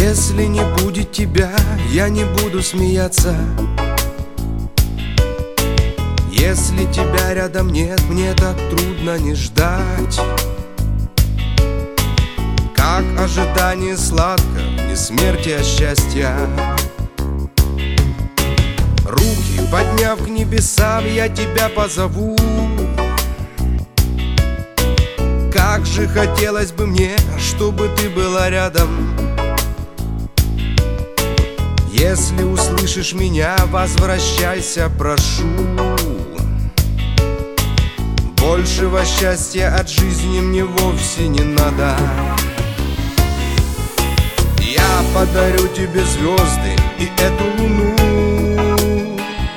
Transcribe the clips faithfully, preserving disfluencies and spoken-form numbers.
Если не будет тебя, я не буду смеяться. Если тебя рядом нет, мне так трудно не ждать. Как ожидание сладко, не смерти, а счастья. Руки подняв к небесам, я тебя позову. Как же хотелось бы мне, чтобы ты была рядом. Если услышишь меня, возвращайся, прошу. Большего счастья от жизни мне вовсе не надо. Я подарю тебе звезды и эту луну.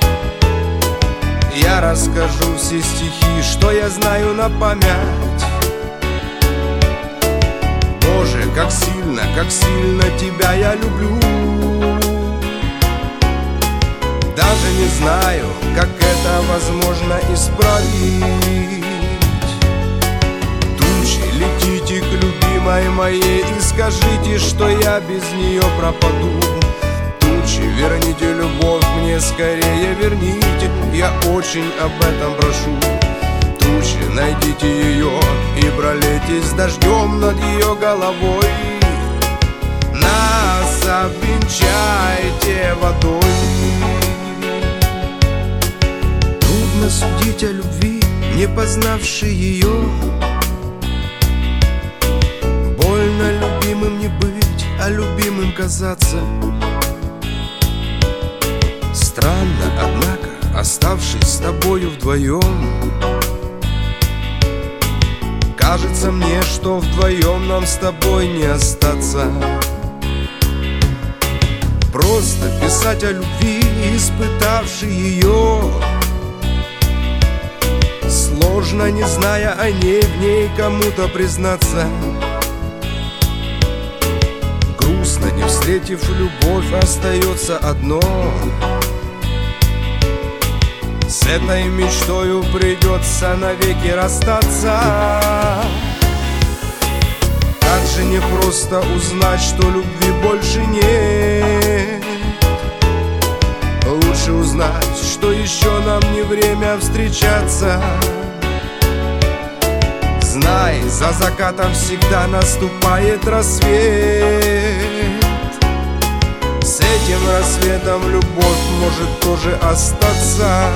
Я расскажу все стихи, что я знаю на память. Боже, как сильно, как сильно тебя я люблю. Даже не знаю, как это возможно исправить. Тучи, летите к любимой моей и скажите, что я без нее пропаду. Тучи, верните любовь мне, скорее верните, я очень об этом прошу. Тучи, найдите ее и пролейтесь дождем над ее головой. Нас обвенчайте водой. Трудно судить о любви, не познавши ее. Больно любимым не быть, а любимым казаться. Странно, однако, оставшись с тобою вдвоем, кажется мне, что вдвоем нам с тобой не остаться. Просто писать о любви, испытавши ее, сложно, не зная о ней, в ней кому-то признаться. Грустно, не встретив любовь, остается одно. С этой мечтою придется навеки расстаться. Как же не просто узнать, что любви больше нет. Лучше узнать, что еще нам не время встречаться. Знай, за закатом всегда наступает рассвет. С этим рассветом любовь может тоже остаться.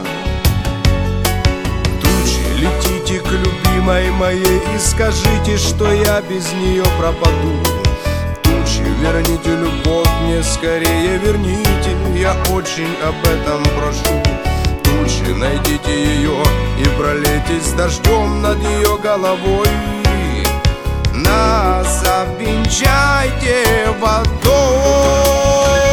Тучи, летите к любимой моей и скажите, что я без нее пропаду. Тучи, верните любовь мне, скорее верните, я очень об этом прошу. Тучи, найдите ее и пролейтесь дождем над ее головой. Нас обвенчайте водой.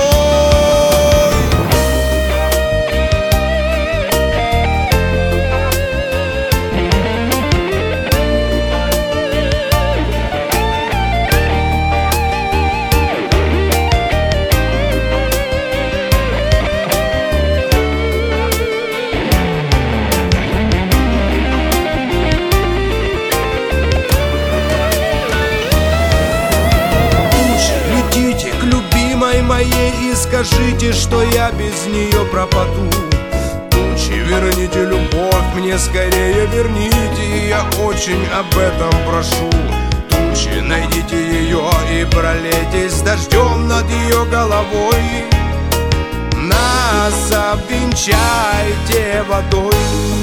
Моей и скажите, что я без нее пропаду. Тучи, верните любовь мне, скорее верните, я очень об этом прошу. Тучи, найдите ее и пролейтесь дождем над ее головой. Нас обвенчайте водой.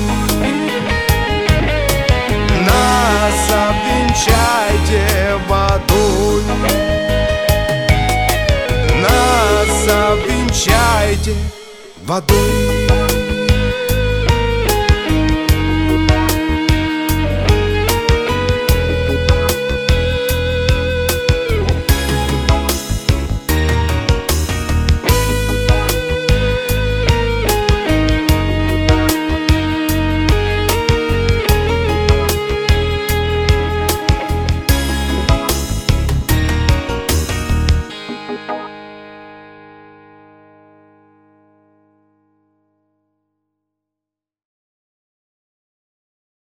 Нас обвенчайте водой. Нас обвенчайте водой.